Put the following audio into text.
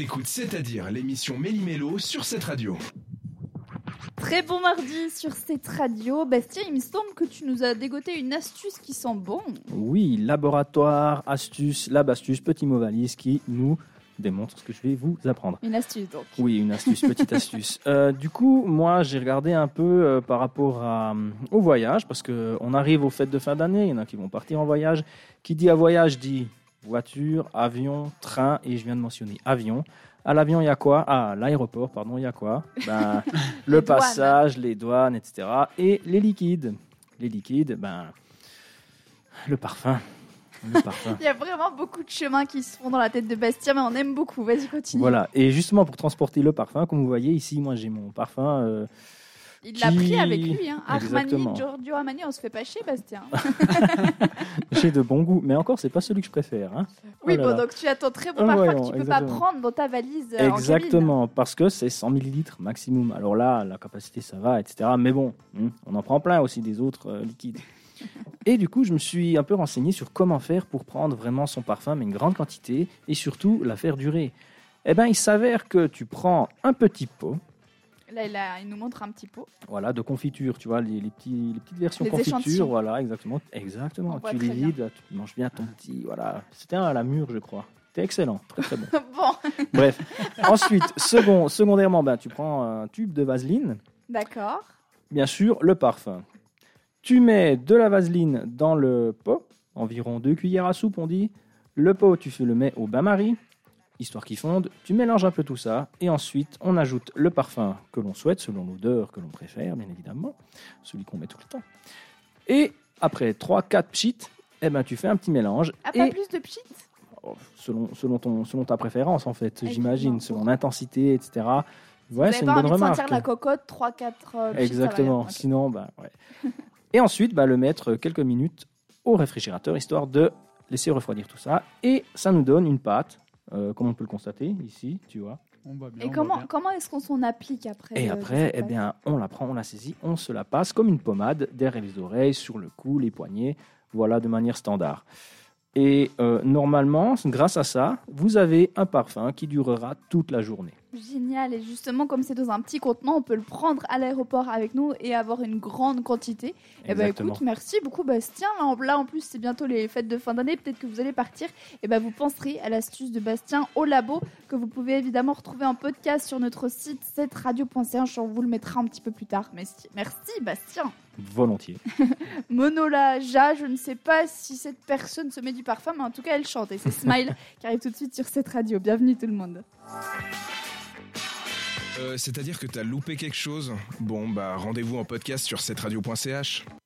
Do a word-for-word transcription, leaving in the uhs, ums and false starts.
T'écoutes C'est-à-dire l'émission Méli-Mélo sur cette radio. Très bon mardi sur cette radio. Bastien, il me semble que tu nous as dégoté une astuce qui sent bon. Oui, laboratoire, astuce, lab astuce, petit mot valise qui nous démontre ce que je vais vous apprendre. Une astuce donc. Oui, une astuce, petite astuce. Euh, du coup, moi, j'ai regardé un peu euh, par rapport à, euh, au voyage, parce qu'on arrive aux fêtes de fin d'année, il y en a qui vont partir en voyage. Qui dit à voyage dit voiture, avion, train, et je viens de mentionner avion. À l'avion, il y a quoi ? Ah, à l'aéroport, pardon, il y a quoi ? Ben, le Les passage, douanes. les douanes, et cetera. Et les liquides. Les liquides, ben, le parfum. Le parfum. Il y a vraiment beaucoup de chemins qui se font dans la tête de Bastien, mais on aime beaucoup. Vas-y, continue. Voilà. Et justement, pour transporter le parfum, comme vous voyez ici, moi, j'ai mon parfum. Euh, Il qui... l'a pris avec lui. Hein. Exactement. Armani, Giorgio Armani, on se fait pas chier, Bastien. J'ai de bon goût, mais encore, c'est pas celui que je préfère. Hein. Oui, oh bon, là donc tu as ton très bon Ah, parfum voyons, que tu peux exactement. pas prendre dans ta valise. Euh, Exactement, parce que c'est cent millilitres maximum. Alors là, la capacité, ça va, et cetera. Mais bon, hein, on en prend plein aussi des autres euh, liquides. Et du coup, je me suis un peu renseigné sur comment faire pour prendre vraiment son parfum, mais une grande quantité, et surtout la faire durer. Eh bien, il s'avère que tu prends un petit pot. Là, il, a, il nous montre un petit pot. Voilà, de confiture, tu vois, les, les, petits, les petites versions Les confiture, échantillons. voilà, exactement. Exactement, On voit tu les très bien. vides, tu manges bien ton petit, voilà. C'était un à la mûre, je crois. C'était excellent, très très bon. Bon, Bref, ensuite, second, secondairement, ben, tu prends un tube de vaseline, d'accord. bien sûr, le parfum. Tu mets de la vaseline dans le pot, environ deux cuillères à soupe, on dit. Le pot, tu le mets au bain-marie, histoire qu'il fonde. Tu mélanges un peu tout ça, et ensuite, on ajoute le parfum que l'on souhaite, selon l'odeur que l'on préfère, bien évidemment, celui qu'on met tout le temps. Et après trois quatre pchits, eh ben, tu fais un petit mélange. Ah, et pas plus de pchit ? Selon, selon, ton, selon ta préférence, en fait, Évidemment. j'imagine, selon l'intensité, et cetera. Ouais, Vous c'est n'avez une pas bonne envie de remarque. sentir la cocotte, trois quatre euh, pchits, Exactement, ça va bien. sinon, bah, ouais. Et ensuite, bah, le mettre quelques minutes au réfrigérateur, histoire de laisser refroidir tout ça. Et ça nous donne une pâte, euh, comme on peut le constater ici, tu vois. On va bien, Et on comment, va bien. comment est-ce qu'on s'en applique après Et de- de après, cette eh pâte bien, on la prend, on la saisit, on se la passe comme une pommade derrière les oreilles, sur le cou, les poignets, voilà, de manière standard. Et euh, normalement, grâce à ça, vous avez un parfum qui durera toute la journée. Génial, et justement, comme c'est dans un petit contenant, on peut le prendre à l'aéroport avec nous et avoir une grande quantité. Et ben Exactement. écoute, merci beaucoup Bastien. Là en, là, en plus, c'est bientôt les fêtes de fin d'année, peut-être que vous allez partir. Et ben vous penserez à l'astuce de Bastien au labo, que vous pouvez évidemment retrouver en podcast sur notre site sept radio point c h. On vous le mettra un petit peu plus tard. Merci, merci Bastien. Volontiers. Monola, Ja, je ne sais pas si cette personne se met du parfum, mais en tout cas elle chante. Et c'est Smile qui arrive tout de suite sur cette radio. Bienvenue tout le monde. Euh, c'est-à-dire que t'as loupé quelque chose ? Bon, bah rendez-vous en podcast sur cette radio point c h.